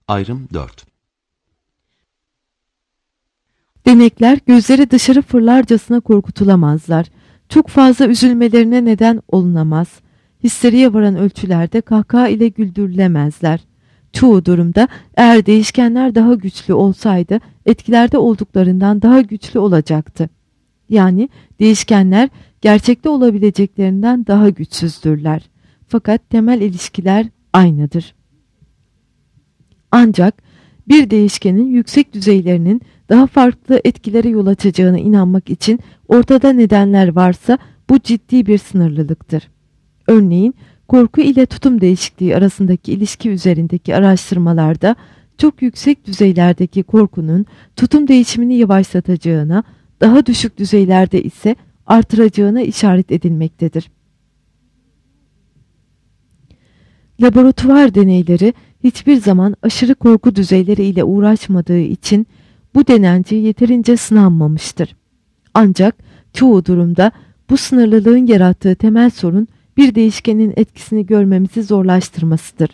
Ayrım 4. Denekler gözleri dışarı fırlarcasına korkutulamazlar. Çok fazla üzülmelerine neden olunamaz. Histeriye varan ölçülerde kahkaha ile güldürülemezler. Çoğu durumda eğer değişkenler daha güçlü olsaydı etkilerde olduklarından daha güçlü olacaktı. Yani değişkenler gerçekte olabileceklerinden daha güçsüzdürler. Fakat temel ilişkiler aynıdır. Ancak bir değişkenin yüksek düzeylerinin daha farklı etkilere yol açacağına inanmak için ortada nedenler varsa bu ciddi bir sınırlılıktır. Örneğin korku ile tutum değişikliği arasındaki ilişki üzerindeki araştırmalarda çok yüksek düzeylerdeki korkunun tutum değişimini yavaşlatacağına, daha düşük düzeylerde ise artıracağına işaret edilmektedir. Laboratuvar deneyleri hiçbir zaman aşırı korku düzeyleri ile uğraşmadığı için bu denenci yeterince sınanmamıştır. Ancak çoğu durumda bu sınırlılığın yarattığı temel sorun bir değişkenin etkisini görmemizi zorlaştırmasıdır.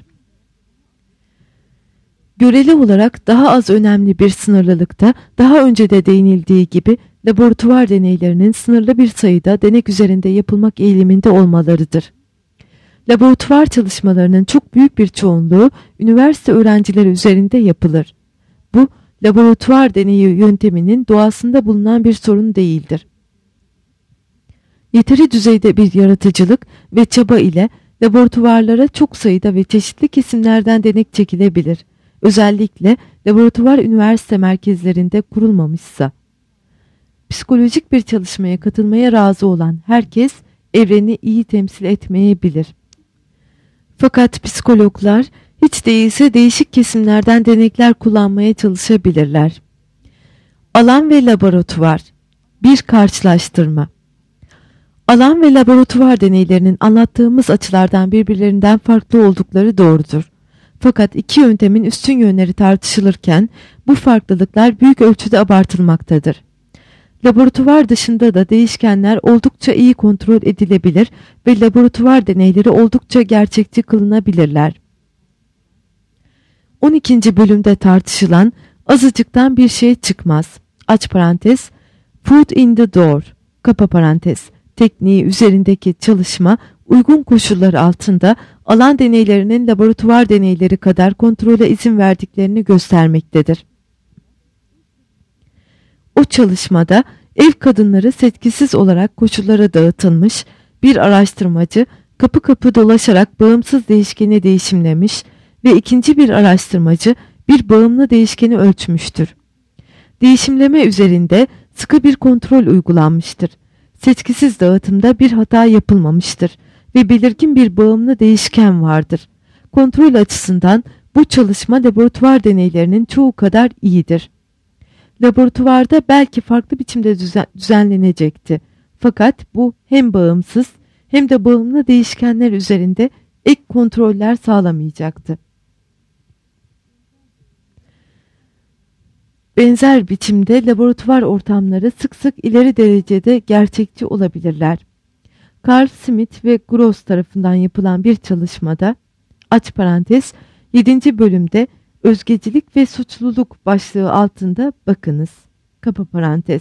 Göreli olarak daha az önemli bir sınırlılıkta daha önce de değinildiği gibi laboratuvar deneylerinin sınırlı bir sayıda denek üzerinde yapılmak eğiliminde olmalarıdır. Laboratuvar çalışmalarının çok büyük bir çoğunluğu üniversite öğrencileri üzerinde yapılır. Bu laboratuvar deneyi yönteminin doğasında bulunan bir sorun değildir. Yeteri düzeyde bir yaratıcılık ve çaba ile laboratuvarlara çok sayıda ve çeşitli kesimlerden denek çekilebilir. Özellikle laboratuvar üniversite merkezlerinde kurulmamışsa. Psikolojik bir çalışmaya katılmaya razı olan herkes evreni iyi temsil etmeyebilir. Fakat psikologlar hiç değilse değişik kesimlerden denekler kullanmaya çalışabilirler. Alan ve laboratuvar. Bir karşılaştırma. Alan ve laboratuvar deneylerinin anlattığımız açılardan birbirlerinden farklı oldukları doğrudur. Fakat iki yöntemin üstün yönleri tartışılırken bu farklılıklar büyük ölçüde abartılmaktadır. Laboratuvar dışında da değişkenler oldukça iyi kontrol edilebilir ve laboratuvar deneyleri oldukça gerçekçi kılınabilirler. 12. bölümde tartışılan azıcıktan bir şey çıkmaz. Aç parantez, foot in the door, kapa parantez, tekniği üzerindeki çalışma uygun koşullar altında alan deneylerinin laboratuvar deneyleri kadar kontrole izin verdiklerini göstermektedir. O çalışmada ev kadınları seçkisiz olarak koşullara dağıtılmış bir araştırmacı kapı kapı dolaşarak bağımsız değişkeni değişimlemiş ve ikinci bir araştırmacı bir bağımlı değişkeni ölçmüştür. Değişimleme üzerinde sıkı bir kontrol uygulanmıştır. Seçkisiz dağıtımda bir hata yapılmamıştır ve belirgin bir bağımlı değişken vardır. Kontrol açısından bu çalışma laboratuvar deneylerinin çoğu kadar iyidir. Laboratuvarda belki farklı biçimde düzenlenecekti. Fakat bu hem bağımsız hem de bağımlı değişkenler üzerinde ek kontroller sağlamayacaktı. Benzer biçimde laboratuvar ortamları sık sık ileri derecede gerçekçi olabilirler. Carl Smith ve Gross tarafından yapılan bir çalışmada aç parantez 7. bölümde özgecilik ve suçluluk başlığı altında bakınız. Kapa parantez.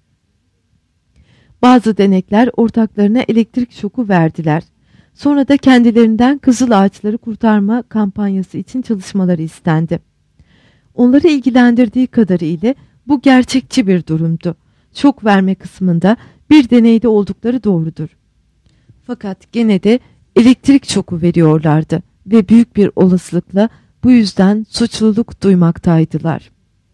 Bazı denekler ortaklarına elektrik şoku verdiler. Sonra da kendilerinden kızıl ağaçları kurtarma kampanyası için çalışmaları istendi. Onları ilgilendirdiği kadarıyla bu gerçekçi bir durumdu. Şok verme kısmında bir deneyde oldukları doğrudur. Fakat gene de elektrik şoku veriyorlardı ve büyük bir olasılıkla bu yüzden suçluluk duymaktaydılar.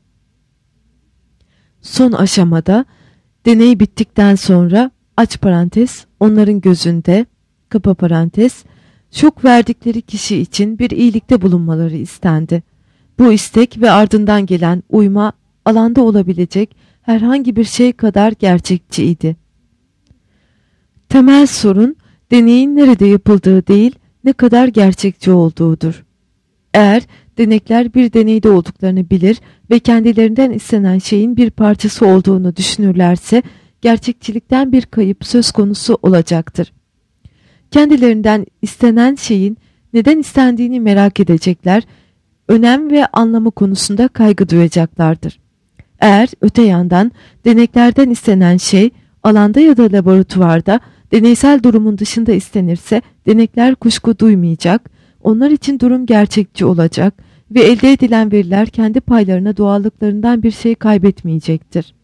Son aşamada deney bittikten sonra aç parantez onların gözünde kapa parantez şok verdikleri kişi için bir iyilikte bulunmaları istendi. Bu istek ve ardından gelen uyma alanda olabilecek herhangi bir şey kadar gerçekçiydi. Temel sorun deneyin nerede yapıldığı değil ne kadar gerçekçi olduğudur. Eğer denekler bir deneyde olduklarını bilir ve kendilerinden istenen şeyin bir parçası olduğunu düşünürlerse gerçekçilikten bir kayıp söz konusu olacaktır. Kendilerinden istenen şeyin neden istendiğini merak edecekler önem ve anlamı konusunda kaygı duyacaklardır. Eğer öte yandan deneklerden istenen şey alanda ya da laboratuvarda deneysel durumun dışında istenirse denekler kuşku duymayacak, onlar için durum gerçekçi olacak ve elde edilen veriler kendi paylarına doğallıklarından bir şey kaybetmeyecektir.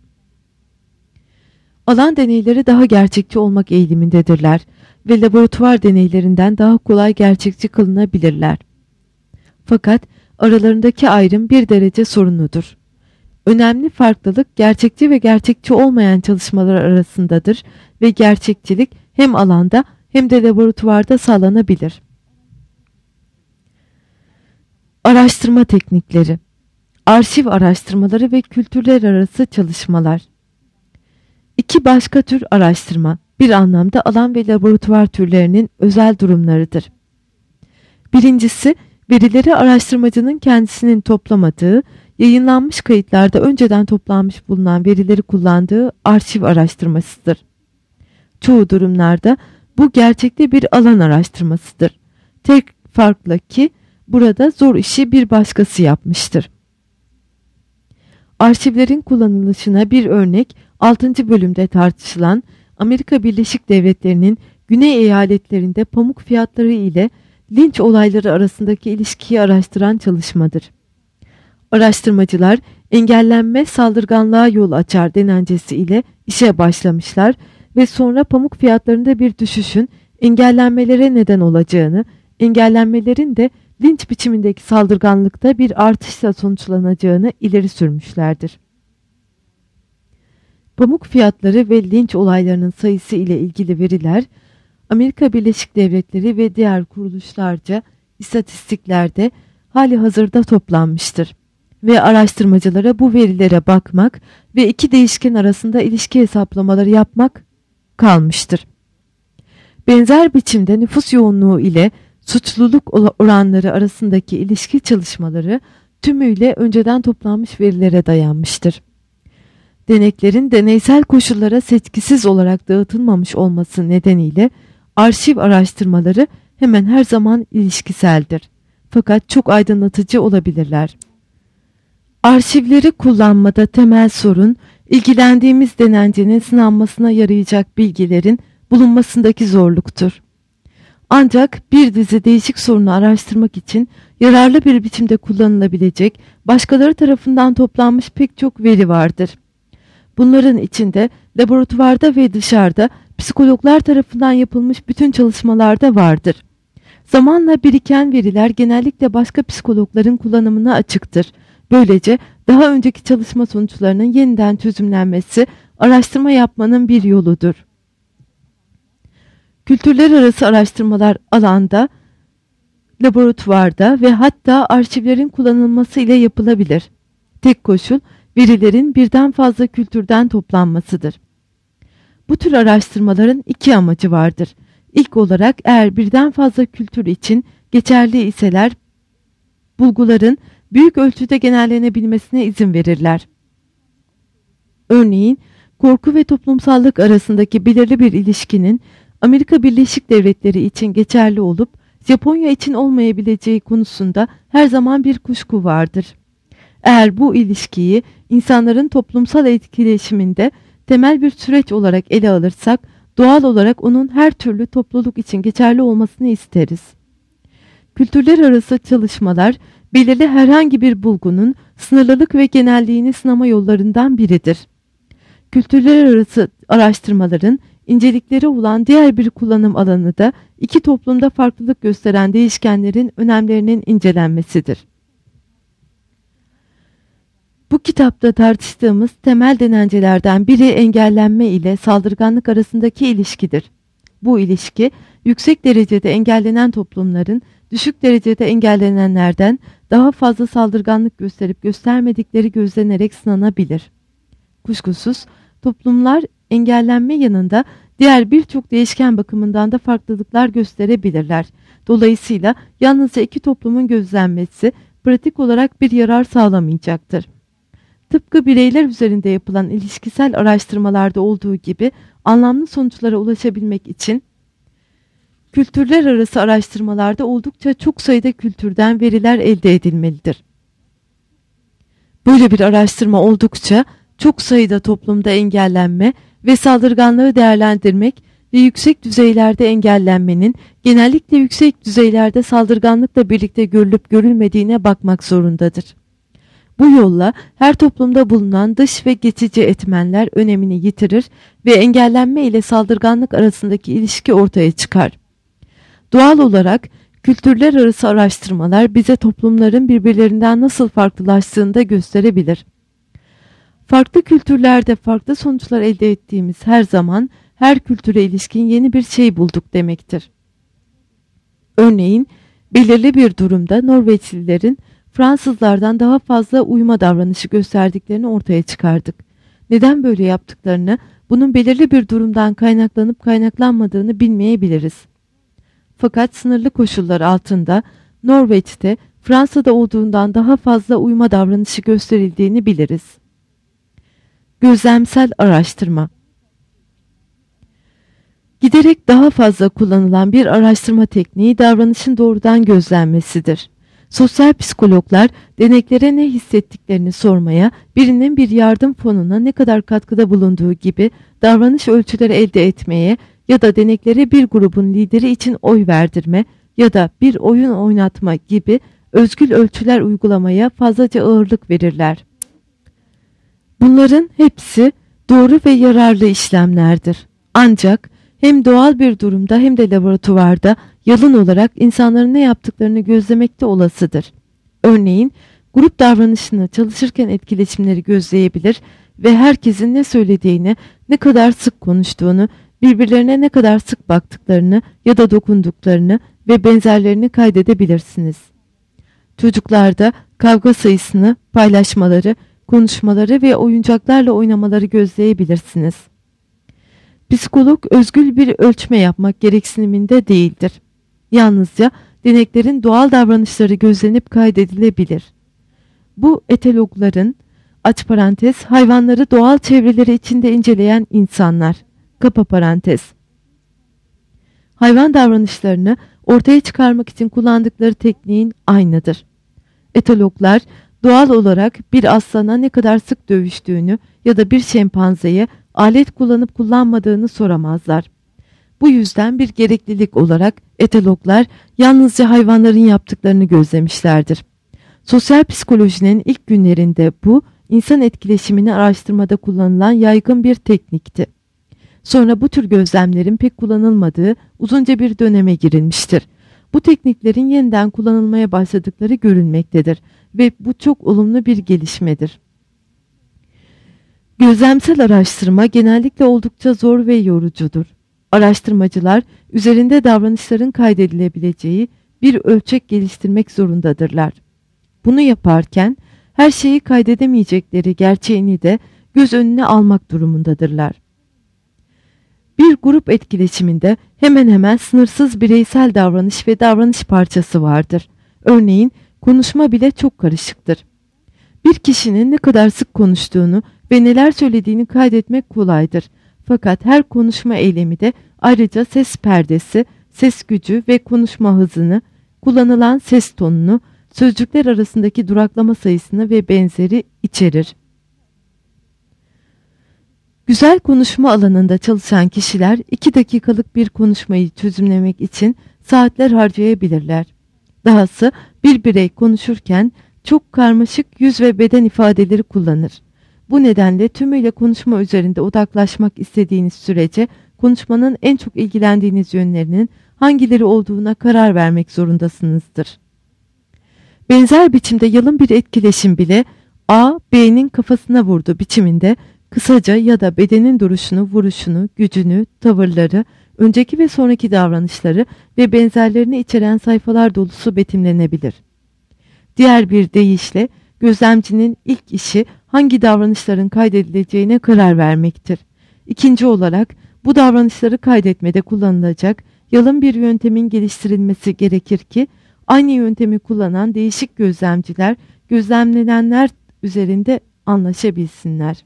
Alan deneyleri daha gerçekçi olmak eğilimindedirler ve laboratuvar deneylerinden daha kolay gerçekçi kılınabilirler. Fakat aralarındaki ayrım bir derece sorunludur. Önemli farklılık gerçekçi ve gerçekçi olmayan çalışmalar arasındadır ve gerçekçilik hem alanda hem de laboratuvarda sağlanabilir. Araştırma teknikleri, arşiv araştırmaları ve kültürler arası çalışmalar. İki başka tür araştırma, bir anlamda alan ve laboratuvar türlerinin özel durumlarıdır. Birincisi, verileri araştırmacının kendisinin toplamadığı, yayınlanmış kayıtlarda önceden toplanmış bulunan verileri kullandığı arşiv araştırmasıdır. Çoğu durumlarda bu gerçekte bir alan araştırmasıdır. Tek farkla ki burada zor işi bir başkası yapmıştır. Arşivlerin kullanılışına bir örnek 6. bölümde tartışılan Amerika Birleşik Devletleri'nin güney eyaletlerinde pamuk fiyatları ile linç olayları arasındaki ilişkiyi araştıran çalışmadır. Araştırmacılar engellenme saldırganlığa yol açar denencesi ile işe başlamışlar ve sonra pamuk fiyatlarında bir düşüşün engellenmelere neden olacağını, engellenmelerin de linç biçimindeki saldırganlıkta bir artışla sonuçlanacağını ileri sürmüşlerdir. Pamuk fiyatları ve linç olaylarının sayısı ile ilgili veriler, Amerika Birleşik Devletleri ve diğer kuruluşlarca istatistiklerde hali hazırda toplanmıştır ve araştırmacılara bu verilere bakmak ve iki değişken arasında ilişki hesaplamaları yapmak kalmıştır. Benzer biçimde nüfus yoğunluğu ile suçluluk oranları arasındaki ilişki çalışmaları tümüyle önceden toplanmış verilere dayanmıştır. Deneklerin deneysel koşullara seçkisiz olarak dağıtılmamış olması nedeniyle arşiv araştırmaları hemen her zaman ilişkiseldir. Fakat çok aydınlatıcı olabilirler. Arşivleri kullanmada temel sorun, ilgilendiğimiz denencenin sınanmasına yarayacak bilgilerin bulunmasındaki zorluktur. Ancak bir dizi değişik sorunu araştırmak için yararlı bir biçimde kullanılabilecek başkaları tarafından toplanmış pek çok veri vardır. Bunların içinde laboratuvarda ve dışarıda psikologlar tarafından yapılmış bütün çalışmalarda vardır. Zamanla biriken veriler genellikle başka psikologların kullanımına açıktır. Böylece daha önceki çalışma sonuçlarının yeniden çözümlenmesi araştırma yapmanın bir yoludur. Kültürler arası araştırmalar alanda, laboratuvarda ve hatta arşivlerin kullanılması ile yapılabilir. Tek koşul verilerin birden fazla kültürden toplanmasıdır. Bu tür araştırmaların iki amacı vardır. İlk olarak eğer birden fazla kültür için geçerli iseler, bulguların büyük ölçüde genellenebilmesine izin verirler. Örneğin, korku ve toplumsallık arasındaki belirli bir ilişkinin Amerika Birleşik Devletleri için geçerli olup Japonya için olmayabileceği konusunda her zaman bir kuşku vardır. Eğer bu ilişkiyi insanların toplumsal etkileşiminde temel bir süreç olarak ele alırsak, doğal olarak onun her türlü topluluk için geçerli olmasını isteriz. Kültürler arası çalışmalar, belirli herhangi bir bulgunun sınırlılık ve genelliğini sınama yollarından biridir. Kültürler arası araştırmaların incelikleri olan diğer bir kullanım alanı da iki toplumda farklılık gösteren değişkenlerin önemlerinin incelenmesidir. Bu kitapta tartıştığımız temel denencelerden biri engellenme ile saldırganlık arasındaki ilişkidir. Bu ilişki, yüksek derecede engellenen toplumların düşük derecede engellenenlerden daha fazla saldırganlık gösterip göstermedikleri gözlenerek sınanabilir. Kuşkusuz toplumlar engellenme yanında diğer birçok değişken bakımından da farklılıklar gösterebilirler. Dolayısıyla yalnızca iki toplumun gözlenmesi pratik olarak bir yarar sağlamayacaktır. Tıpkı bireyler üzerinde yapılan ilişkisel araştırmalarda olduğu gibi anlamlı sonuçlara ulaşabilmek için Kültürler arası araştırmalarda oldukça çok sayıda kültürden veriler elde edilmelidir. Böyle bir araştırma oldukça çok sayıda toplumda engellenme ve saldırganlığı değerlendirmek ve yüksek düzeylerde engellenmenin genellikle yüksek düzeylerde saldırganlıkla birlikte görülüp görülmediğine bakmak zorundadır. Bu yolla her toplumda bulunan dış ve geçici etmenler önemini yitirir ve engellenme ile saldırganlık arasındaki ilişki ortaya çıkar. Doğal olarak kültürler arası araştırmalar bize toplumların birbirlerinden nasıl farklılaştığını da gösterebilir. Farklı kültürlerde farklı sonuçlar elde ettiğimiz her zaman her kültüre ilişkin yeni bir şey bulduk demektir. Örneğin belirli bir durumda Norveçlilerin Fransızlardan daha fazla uyuma davranışı gösterdiklerini ortaya çıkardık. Neden böyle yaptıklarını, bunun belirli bir durumdan kaynaklanıp kaynaklanmadığını bilmeyebiliriz. Fakat sınırlı koşullar altında Norveç'te Fransa'da olduğundan daha fazla uyuma davranışı gösterildiğini biliriz. Gözlemsel araştırma. Giderek daha fazla kullanılan bir araştırma tekniği davranışın doğrudan gözlenmesidir. Sosyal psikologlar deneklere ne hissettiklerini sormaya, birinin bir yardım fonuna ne kadar katkıda bulunduğu gibi davranış ölçüleri elde etmeye ya da deneklere bir grubun lideri için oy verdirme ya da bir oyun oynatma gibi özgül ölçüler uygulamaya fazlaca ağırlık verirler. Bunların hepsi doğru ve yararlı işlemlerdir. Ancak hem doğal bir durumda hem de laboratuvarda yalın olarak insanların ne yaptıklarını gözlemekte olasıdır. Örneğin grup davranışını çalışırken etkileşimleri gözleyebilir ve herkesin ne söylediğini, ne kadar sık konuştuğunu, birbirlerine ne kadar sık baktıklarını ya da dokunduklarını ve benzerlerini kaydedebilirsiniz. Çocuklarda kavga sayısını, paylaşmaları, konuşmaları ve oyuncaklarla oynamaları gözleyebilirsiniz. Psikolog özgül bir ölçme yapmak gereksiniminde değildir. Yalnızca deneklerin doğal davranışları gözlenip kaydedilebilir. Bu etologların, aç parantez, hayvanları doğal çevreleri içinde inceleyen insanlar, kapa parantez, hayvan davranışlarını ortaya çıkarmak için kullandıkları tekniğin aynıdır. Etologlar doğal olarak bir aslana ne kadar sık dövüştüğünü ya da bir şempanzeye alet kullanıp kullanmadığını soramazlar. Bu yüzden bir gereklilik olarak etologlar yalnızca hayvanların yaptıklarını gözlemişlerdir. Sosyal psikolojinin ilk günlerinde bu, insan etkileşimini araştırmada kullanılan yaygın bir teknikti. Sonra bu tür gözlemlerin pek kullanılmadığı uzunca bir döneme girilmiştir. Bu tekniklerin yeniden kullanılmaya başladıkları görülmektedir ve bu çok olumlu bir gelişmedir. Gözlemsel araştırma genellikle oldukça zor ve yorucudur. Araştırmacılar üzerinde davranışların kaydedilebileceği bir ölçek geliştirmek zorundadırlar. Bunu yaparken her şeyi kaydedemeyecekleri gerçeğini de göz önüne almak durumundadırlar. Bir grup etkileşiminde hemen hemen sınırsız bireysel davranış ve davranış parçası vardır. Örneğin konuşma bile çok karışıktır. Bir kişinin ne kadar sık konuştuğunu ve neler söylediğini kaydetmek kolaydır. Fakat her konuşma eylemi de ayrıca ses perdesi, ses gücü ve konuşma hızını, kullanılan ses tonunu, sözcükler arasındaki duraklama sayısını ve benzeri içerir. Güzel konuşma alanında çalışan kişiler 2 dakikalık bir konuşmayı çözümlemek için saatler harcayabilirler. Dahası bir birey konuşurken çok karmaşık yüz ve beden ifadeleri kullanır. Bu nedenle tümüyle konuşma üzerinde odaklaşmak istediğiniz sürece konuşmanın en çok ilgilendiğiniz yönlerinin hangileri olduğuna karar vermek zorundasınızdır. Benzer biçimde yalın bir etkileşim bile A, B'nin kafasına vurdu biçiminde kısaca ya da bedenin duruşunu, vuruşunu, gücünü, tavırları, önceki ve sonraki davranışları ve benzerlerini içeren sayfalar dolusu betimlenebilir. Diğer bir deyişle gözlemcinin ilk işi hangi davranışların kaydedileceğine karar vermektir. İkinci olarak bu davranışları kaydetmede kullanılacak yalın bir yöntemin geliştirilmesi gerekir ki aynı yöntemi kullanan değişik gözlemciler gözlemlenenler üzerinde anlaşabilsinler.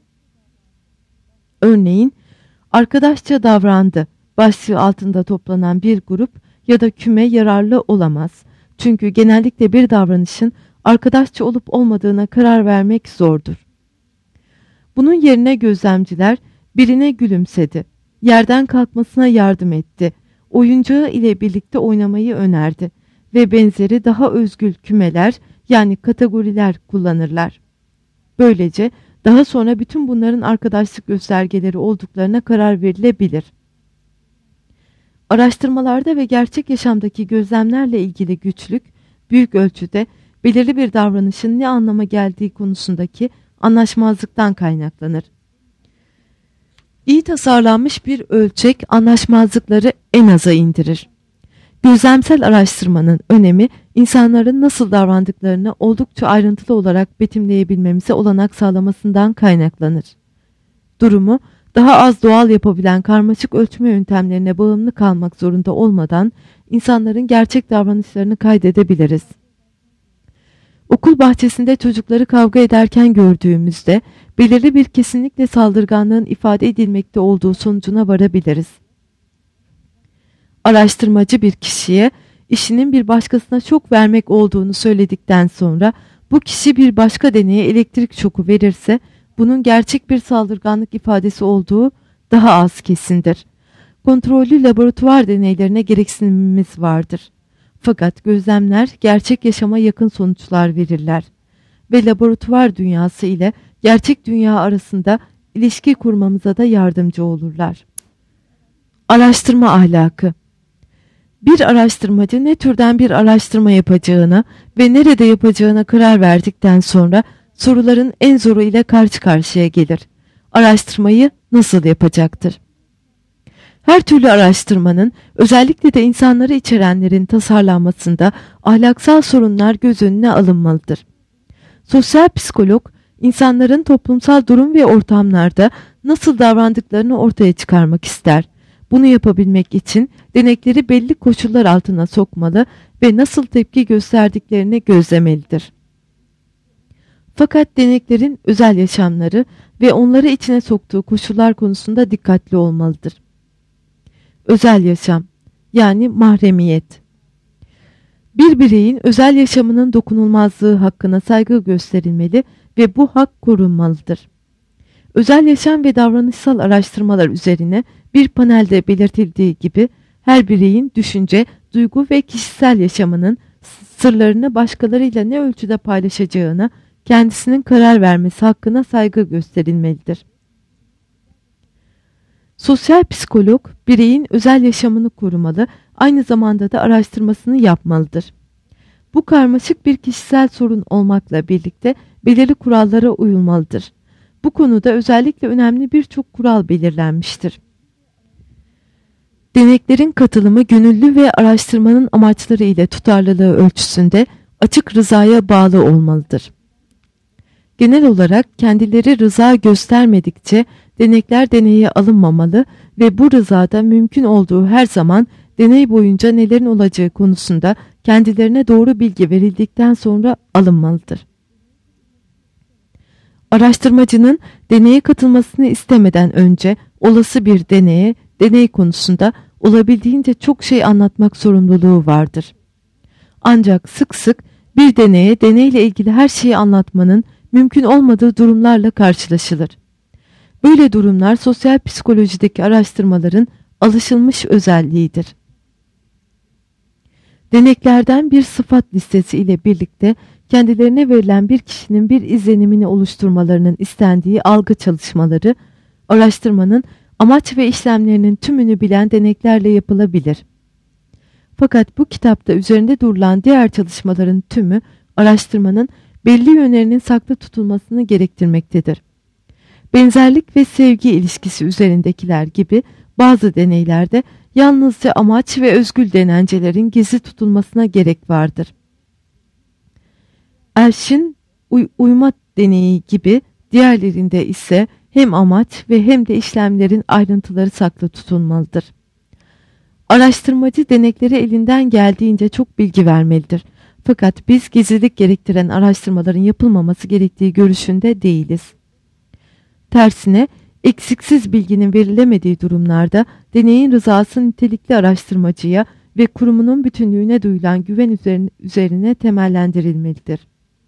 Örneğin arkadaşça davrandı başlığı altında toplanan bir grup ya da küme yararlı olamaz. Çünkü genellikle bir davranışın arkadaşça olup olmadığına karar vermek zordur. Bunun yerine gözlemciler birine gülümsedi, yerden kalkmasına yardım etti, oyuncağı ile birlikte oynamayı önerdi ve benzeri daha özgül kümeler yani kategoriler kullanırlar. Böylece daha sonra bütün bunların arkadaşlık göstergeleri olduklarına karar verilebilir. Araştırmalarda ve gerçek yaşamdaki gözlemlerle ilgili güçlük, büyük ölçüde belirli bir davranışın ne anlama geldiği konusundaki anlaşmazlıktan kaynaklanır. İyi tasarlanmış bir ölçek anlaşmazlıkları en aza indirir. Gözlemsel araştırmanın önemi, insanların nasıl davrandıklarını oldukça ayrıntılı olarak betimleyebilmemize olanak sağlamasından kaynaklanır. Durumu daha az doğal yapabilen karmaşık ölçme yöntemlerine bağımlı kalmak zorunda olmadan insanların gerçek davranışlarını kaydedebiliriz. Okul bahçesinde çocukları kavga ederken gördüğümüzde belirli bir kesinlikle saldırganlığın ifade edilmekte olduğu sonucuna varabiliriz. Araştırmacı bir kişiye işinin bir başkasına şok vermek olduğunu söyledikten sonra bu kişi bir başka deneye elektrik şoku verirse bunun gerçek bir saldırganlık ifadesi olduğu daha az kesindir. Kontrollü laboratuvar deneylerine gereksinimimiz vardır. Fakat gözlemler gerçek yaşama yakın sonuçlar verirler ve laboratuvar dünyası ile gerçek dünya arasında ilişki kurmamıza da yardımcı olurlar. Araştırma ahlakı. Bir araştırmacı ne türden bir araştırma yapacağına ve nerede yapacağına karar verdikten sonra soruların en zoru ile karşı karşıya gelir. Araştırmayı nasıl yapacaktır? Her türlü araştırmanın, özellikle de insanları içerenlerin tasarlanmasında ahlaksal sorunlar göz önüne alınmalıdır. Sosyal psikolog, insanların toplumsal durum ve ortamlarda nasıl davrandıklarını ortaya çıkarmak ister. Bunu yapabilmek için denekleri belli koşullar altına sokmalı ve nasıl tepki gösterdiklerini gözlemelidir. Fakat deneklerin özel yaşamları ve onları içine soktuğu koşullar konusunda dikkatli olmalıdır. Özel yaşam, yani mahremiyet. Bir bireyin özel yaşamının dokunulmazlığı hakkına saygı gösterilmeli ve bu hak korunmalıdır. Özel yaşam ve davranışsal araştırmalar üzerine bir panelde belirtildiği gibi her bireyin düşünce, duygu ve kişisel yaşamının sırlarını başkalarıyla ne ölçüde paylaşacağına kendisinin karar vermesi hakkına saygı gösterilmelidir. Sosyal psikolog, bireyin özel yaşamını korumalı, aynı zamanda da araştırmasını yapmalıdır. Bu karmaşık bir kişisel sorun olmakla birlikte belirli kurallara uyulmalıdır. Bu konuda özellikle önemli birçok kural belirlenmiştir. Deneklerin katılımı gönüllü ve araştırmanın amaçları ile tutarlılığı ölçüsünde açık rızaya bağlı olmalıdır. Genel olarak kendileri rıza göstermedikçe denekler deneye alınmamalı ve bu rızada mümkün olduğu her zaman deney boyunca nelerin olacağı konusunda kendilerine doğru bilgi verildikten sonra alınmalıdır. Araştırmacının deneye katılmasını istemeden önce olası bir deney konusunda olabildiğince çok şey anlatmak sorumluluğu vardır. Ancak sık sık bir deneyle ilgili her şeyi anlatmanın mümkün olmadığı durumlarla karşılaşılır. Böyle durumlar sosyal psikolojideki araştırmaların alışılmış özelliğidir. Deneklerden bir sıfat listesi ile birlikte kendilerine verilen bir kişinin bir izlenimini oluşturmalarının istendiği algı çalışmaları, araştırmanın amaç ve işlemlerinin tümünü bilen deneklerle yapılabilir. Fakat bu kitapta üzerinde durulan diğer çalışmaların tümü araştırmanın belli yönlerinin saklı tutulmasını gerektirmektedir. Benzerlik ve sevgi ilişkisi üzerindekiler gibi bazı deneylerde yalnızca amaç ve özgül denencelerin gizli tutulmasına gerek vardır. Elş'in uyma deneyi gibi diğerlerinde ise hem amaç ve hem de işlemlerin ayrıntıları saklı tutulmalıdır. Araştırmacı deneklere elinden geldiğince çok bilgi vermelidir. Fakat biz gizlilik gerektiren araştırmaların yapılmaması gerektiği görüşünde değiliz. Tersine eksiksiz bilginin verilemediği durumlarda deneyin rızası nitelikli araştırmacıya ve kurumunun bütünlüğüne duyulan güven üzerine temellendirilmelidir.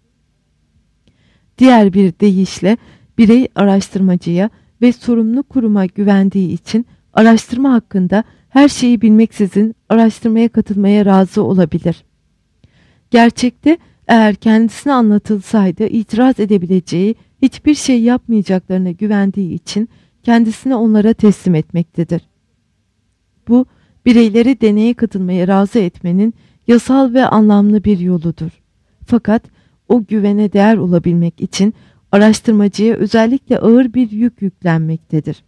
Diğer bir deyişle birey araştırmacıya ve sorumlu kuruma güvendiği için araştırma hakkında her şeyi bilmeksizin araştırmaya katılmaya razı olabilir. Gerçekte eğer kendisine anlatılsaydı itiraz edebileceği hiçbir şey yapmayacaklarına güvendiği için kendisini onlara teslim etmektedir. Bu, bireyleri deneye katılmaya razı etmenin yasal ve anlamlı bir yoludur. Fakat o güvene değer olabilmek için araştırmacıya özellikle ağır bir yük yüklenmektedir.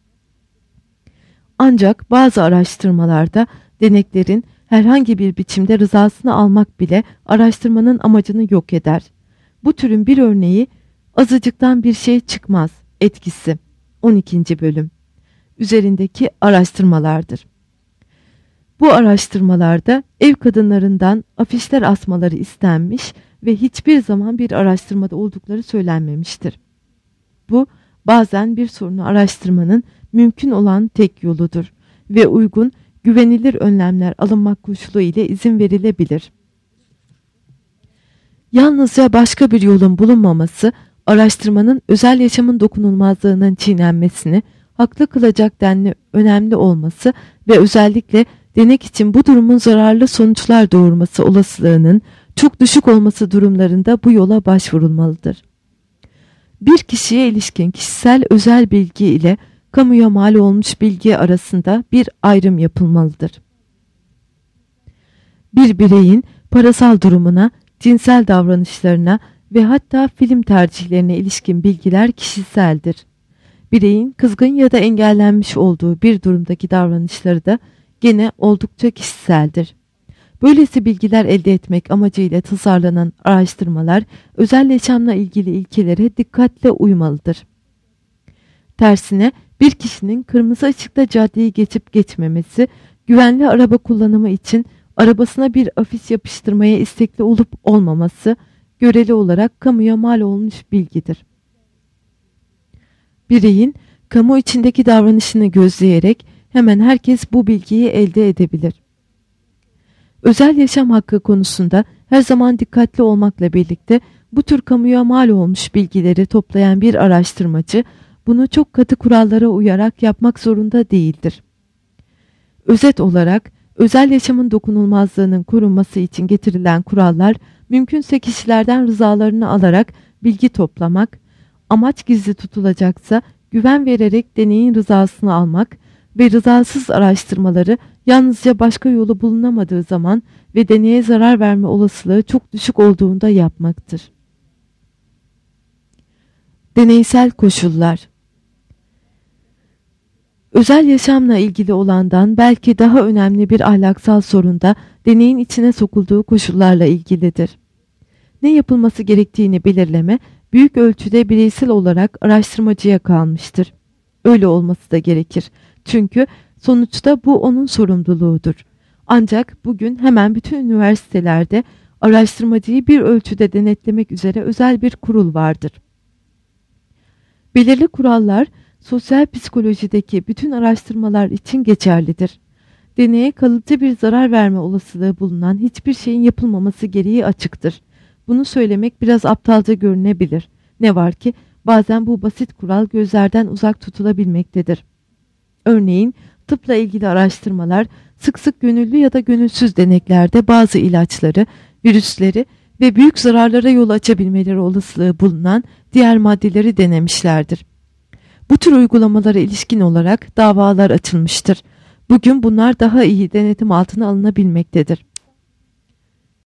Ancak bazı araştırmalarda deneklerin herhangi bir biçimde rızasını almak bile araştırmanın amacını yok eder. Bu türün bir örneği azıcıktan bir şey çıkmaz etkisi 12. bölüm üzerindeki araştırmalardır. Bu araştırmalarda ev kadınlarından afişler asmaları istenmiş ve hiçbir zaman bir araştırmada oldukları söylenmemiştir. Bu bazen bir sorunu araştırmanın mümkün olan tek yoludur ve uygun, güvenilir önlemler alınmak koşulu ile izin verilebilir. Yalnızca başka bir yolun bulunmaması, araştırmanın özel yaşamın dokunulmazlığının çiğnenmesini haklı kılacak denli önemli olması ve özellikle denek için bu durumun zararlı sonuçlar doğurması olasılığının çok düşük olması durumlarında bu yola başvurulmalıdır. Bir kişiye ilişkin kişisel özel bilgi ile kamuya mal olmuş bilgi arasında bir ayrım yapılmalıdır. Bir bireyin parasal durumuna, cinsel davranışlarına ve hatta film tercihlerine ilişkin bilgiler kişiseldir. Bireyin kızgın ya da engellenmiş olduğu bir durumdaki davranışları da gene oldukça kişiseldir. Böylesi bilgiler elde etmek amacıyla tasarlanan araştırmalar özel yaşamla ilgili ilkelere dikkatle uymalıdır. Tersine bir kişinin kırmızı ışıkta caddeyi geçip geçmemesi, güvenli araba kullanımı için arabasına bir afiş yapıştırmaya istekli olup olmaması göreli olarak kamuya mal olmuş bilgidir. Bireyin kamu içindeki davranışını gözleyerek hemen herkes bu bilgiyi elde edebilir. Özel yaşam hakkı konusunda her zaman dikkatli olmakla birlikte bu tür kamuya mal olmuş bilgileri toplayan bir araştırmacı bunu çok katı kurallara uyarak yapmak zorunda değildir. Özet olarak özel yaşamın dokunulmazlığının korunması için getirilen kurallar mümkünse kişilerden rızalarını alarak bilgi toplamak, amaç gizli tutulacaksa güven vererek deneyin rızasını almak ve rızasız araştırmaları yalnızca başka yolu bulunamadığı zaman ve deneye zarar verme olasılığı çok düşük olduğunda yapmaktır. Deneysel koşullar. Özel yaşamla ilgili olandan belki daha önemli bir ahlaksal sorun da deneyin içine sokulduğu koşullarla ilgilidir. Ne yapılması gerektiğini belirleme büyük ölçüde bireysel olarak araştırmacıya kalmıştır. Öyle olması da gerekir. Çünkü sonuçta bu onun sorumluluğudur. Ancak bugün hemen bütün üniversitelerde araştırmacıyı bir ölçüde denetlemek üzere özel bir kurul vardır. Belirli kurallar sosyal psikolojideki bütün araştırmalar için geçerlidir. Deneye kalıcı bir zarar verme olasılığı bulunan hiçbir şeyin yapılmaması gereği açıktır. Bunu söylemek biraz aptalca görünebilir. Ne var ki bazen bu basit kural gözlerden uzak tutulabilmektedir. Örneğin tıpla ilgili araştırmalar sık sık gönüllü ya da gönülsüz deneklerde bazı ilaçları, virüsleri ve büyük zararlara yol açabilmeleri olasılığı bulunan diğer maddeleri denemişlerdir. Bu tür uygulamalara ilişkin olarak davalar açılmıştır. Bugün bunlar daha iyi denetim altına alınabilmektedir.